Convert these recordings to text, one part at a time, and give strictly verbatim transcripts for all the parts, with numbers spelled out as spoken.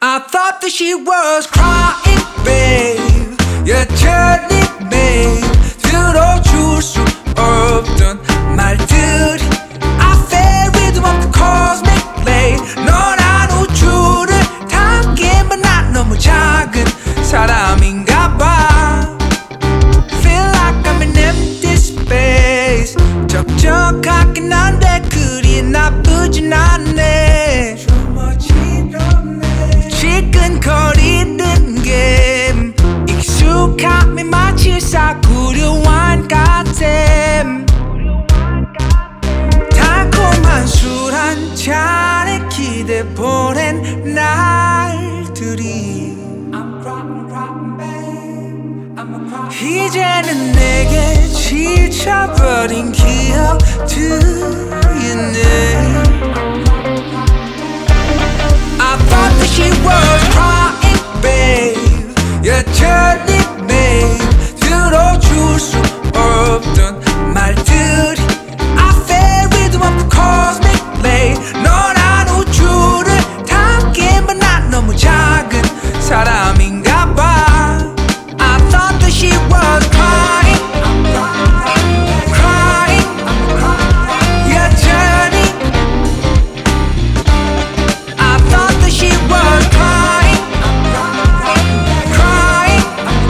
I thought that she was crying, babe. 여전히 babe 들어줄 수 없던 말들이 I fell rhythm of the cosmic play. 너란 우주를 담기만 난 너무 작은 사람인가 봐. Feel like I'm in empty space. 적적하긴 한데 그리 나쁘진 않네. 지끈거리는 게 익숙함이 마치 사구려한 같음. 달콤한 술 한 잔에 기대 보낸 날들이 이제는 내게 지쳐버린 기억들이네. I thought that she was crying, babe. 여전히 babe 들어줄 수 없던 말들이 I fell rhythm of the cosmic play. 너란 우주를 담기만 난 너무 작은 사람인가 봐. I thought that she was crying, crying, 여전히 I thought that she was crying, crying,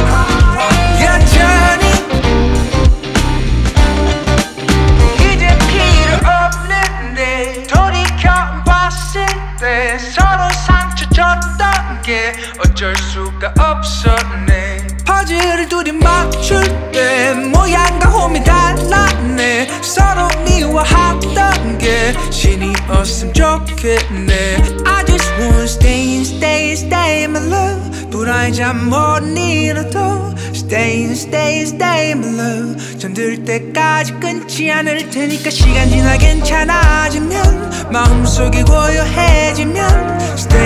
여전히 이제 필요 없는데 돌이켜 봤을 때 서로 상처 줬던 게 어쩔 수가 없었네. 퍼즐을 둘이 맞출 때 모양과 홈이 달랐네. 서로 미워하던 게 신이었으면 좋겠네. I just wanna stay and stay and stay my love. 불안해 잠 못 잃어도 Stay and stay and stay my love. 잠들 때까지 끊지 않을 테니까 시간 지나 괜찮아지면 마음속이 고요해지면 Stay